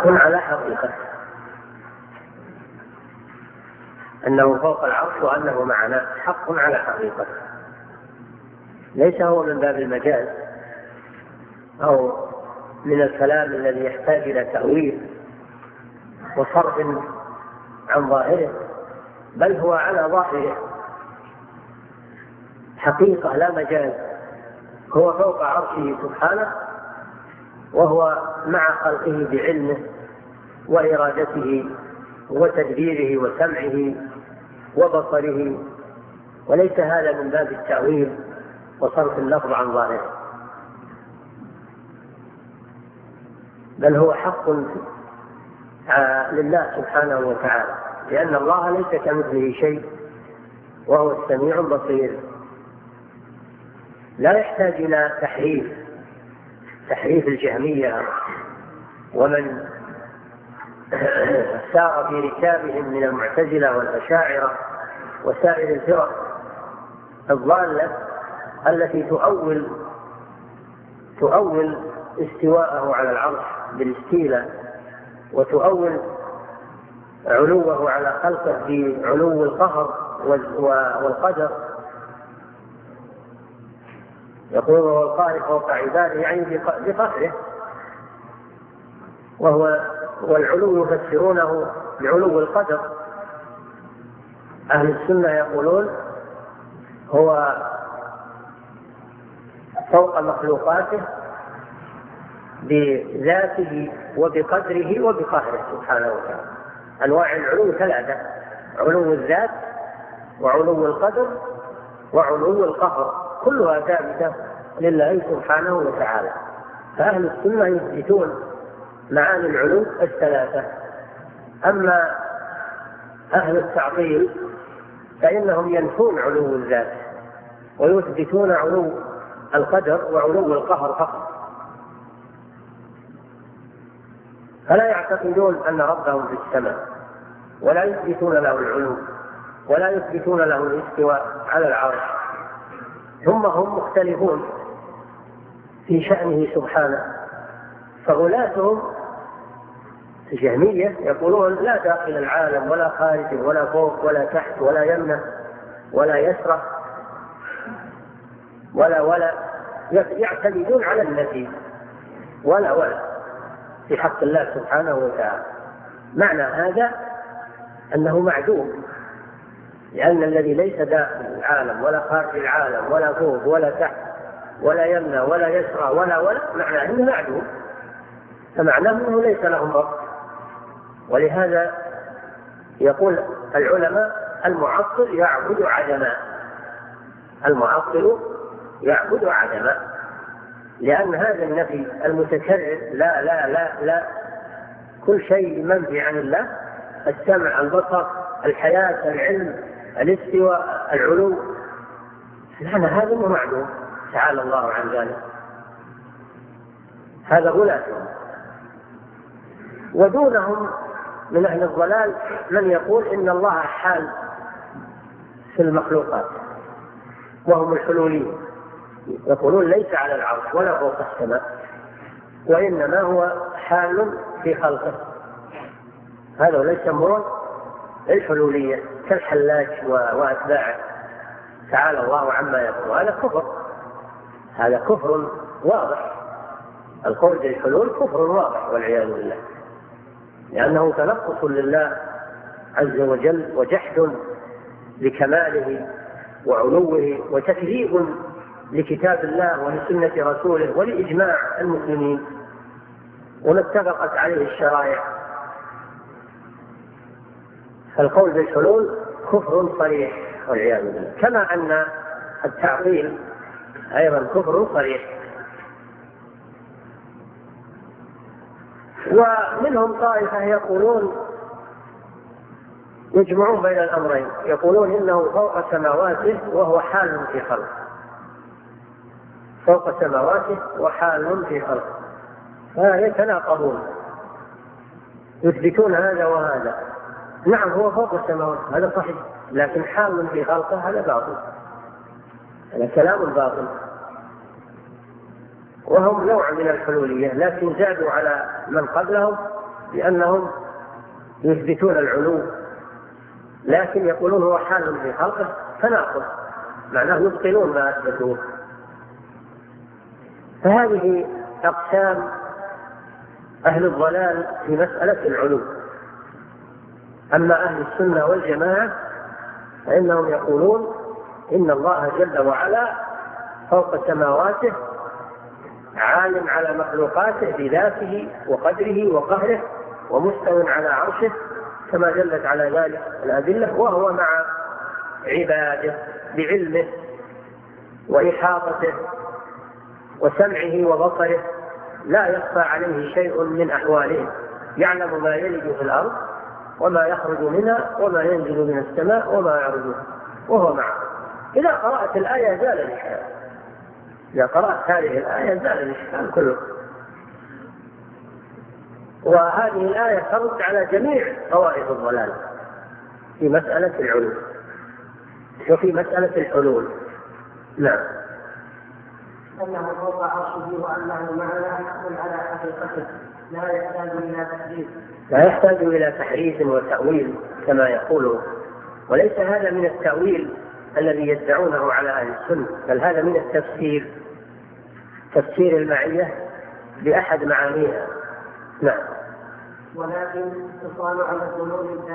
حق على حقيقته، أنه فوق العرش وأنه معنا حق على حقيقته، ليس هو من باب المجاز أو من الكلام الذي يحتاج إلى تأويل وصرف عن ظاهره، بل هو على ظاهره حقيقة لا مجاز. هو فوق عرشه سبحانه، وهو مع خلقه بعلمه وإرادته وتدبيره وسمعه وبصره، وليس هذا من باب التأويل وصرف اللفظ عن ظاهره، بل هو حق لله سبحانه وتعالى، لأن الله ليس كمثله شيء وهو السميع البصير. لا يحتاج إلى تحريف الجهمية ومن سار في ركابهم من المعتزلة والأشاعرة وسائر الفرق الضالة التي تؤول استواءه على العرش بالاستيلاء، وتؤول علوه على خلقه بعلو القهر والقدر. يقول هو القاهر فوق عباده يعني بقهره، والعلو يفسرونه بعلو القدر. أهل السنة يقولون هو فوق مخلوقاته بذاته وبقدره وبقهره سبحانه وتعالى. أنواع العلو ثلاثة: علو الذات وعلو القدر وعلو القهر، كلها ثابتة لله سبحانه وتعالى. فأهل السنة يثبتون معاني العلو الثلاثة. أما أهل التعطيل فإنهم ينفون علو الذات ويثبتون علو القدر وعلو القهر فقط، فلا يعتقدون أن ربهم في السماء، ولا يثبتون له العلو، ولا يثبتون له الاستواء على العرش. ثم هم مختلفون في شأنه سبحانه. فغلاتهم الجهمية يقولون لا داخل العالم ولا خارج ولا فوق ولا تحت ولا يمنى ولا يسرى ولا يعتمدون على النفي ولا في حق الله سبحانه وتعالى. معنى هذا أنه معدوم، لأن الذي ليس داخل العالم ولا خارج العالم ولا فوق ولا تحت ولا يمنى ولا يسرى ولا معناه أنه معدوم، فمعناه أنه ليس لهم رب. ولهذا يقول العلماء المعطل يعبد عدما، المعطل يعبد عدما، لأن هذا النفي المتكرر لا لا لا لا كل شيء منفي عن الله: السمع، البصر، الحياة، العلم، الاستواء، العلو، لأن هذا معدوم تعالى الله عن ذلك. هذا غلاتهم. ودونهم من أهل الضلال من يقول إن الله حال في المخلوقات، وهم الحلوليين، يقولون ليس على العرش ولا فوق السماء، وإنما هو حال في خلقه. هذا ليس يسمون الحلولية كالحلاج وأتباعه تعالى الله عما يقول. هذا كفر، هذا كفر واضح. القول بالحلول كفر واضح والعياذ بالله، لأنه تنقص لله عز وجل وجحد لكماله وعلوه وتكذيب لكتاب الله ولسنة رسوله ولإجماع المسلمين وما اتفقت عليه الشرائع. فالقول بالحلول كفر صريح والعياذ بالله، كما أن التعطيل أيضا كفر صريح. ومنهم طائفة يقولون يجمعون بين الأمرين، يقولون إنه فوق سماواته وهو حال في خلقه، فوق سماواته وحال في خلقه، فيتناقضون، يثبتون هذا وهذا. نعم هو فوق السماوات هذا صحيح، لكن حال في خلقه هذا باطل، هذا كلام باطل. وهم نوع من الحلولية، لكن زادوا على من قبلهم لأنهم يثبتون العلو لكن يقولون هو حال في خلقه فناقض، معناه يبطلون ما أثبتوه. فهذه أقسام أهل الضلال في مسألة العلو. أما أهل السنة والجماعة فإنهم يقولون إن الله جل وعلا فوق سماواته، عالم على مخلوقاته بذاته وقدره وقهره، ومستو على عرشه كما دلت على ذلك الأدلة، وهو مع عباده بعلمه وإحاطته وسمعه وبصره، لا يخفى عليه شيء من أحوالهم، يعلم ما يلج في الأرض وما يخرج منها وما ينزل من السماء وما يعرج، وهو معه. إذا قرأت الآية زال الإشكال، إذا قرأت هذه الآية زال الإشكال كله. وهذه الآية ترد على جميع طوائف الضلال في مسألة العلو وفي مسألة الحلول. نعم. أنه فوق عرشه وأنه معنا حكم على حقيقته لا يحتاج إلى تحريف وتأويل كما يقولون، وليس هذا من التأويل الذي يدعونه على أهل السنة، بل هذا من التفسير، تفسير المعية بأحد معانيها. نعم. ولكن اتصال على الظنون